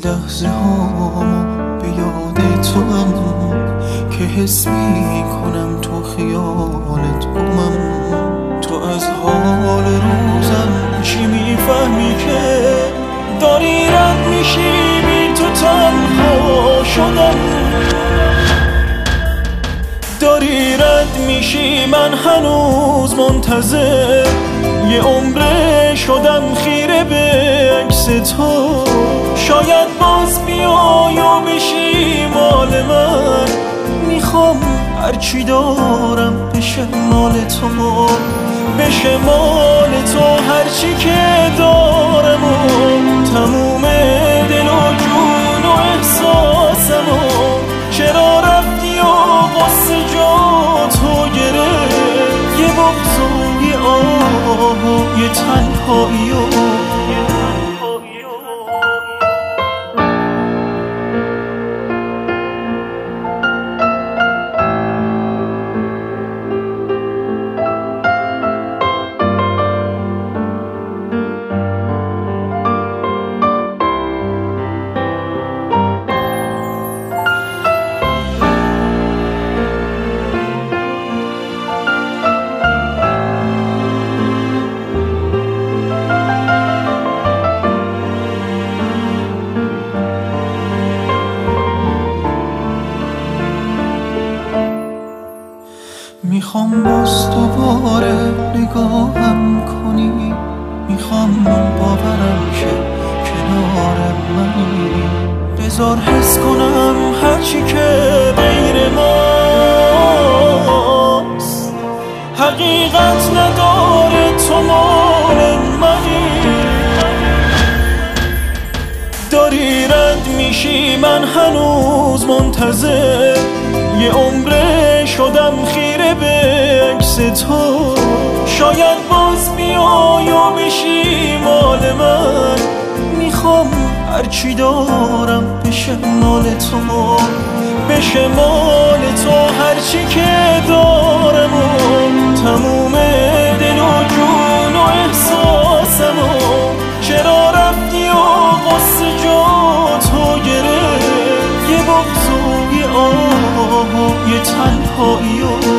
لحظه ها به یاد تو هم که حس می کنم تو خیالت گمم. تو از حال روزم چی میفهمی که داری رد میشی بی تو تنها شدم. داری رد میشی من هنوز منتظر یه عمره شدم خیره به عکس تو. شاید باز بیای و بشی مال من. میخوام هرچی دارم بشه مال تو، بشه مال تو هرچی که دارم و تموم دل و جون و احساسم. و چرا رفتی و قصه جا تو گرفت یه بغض و یه آه و یه تنهایی و میخوام باز دوباره نگاهم کنی. میخوام باورم که کنار منی. بذار حس کنم هرچی که غیر ماست حقیقت نداره، تو مال منی. داری رد میشی من هنوز منتظر یه عمره شدم خیره به عکس تو. شاید باز بیای و بشی مال من. میخوام هرچی دارم بشه مال تو، بشه مال تو هرچی که دارم و تموم دل و جون و احساسم. و چرا رفتی و قصه جا تو گرفت یه بغض و یه آه و یه تنهایی و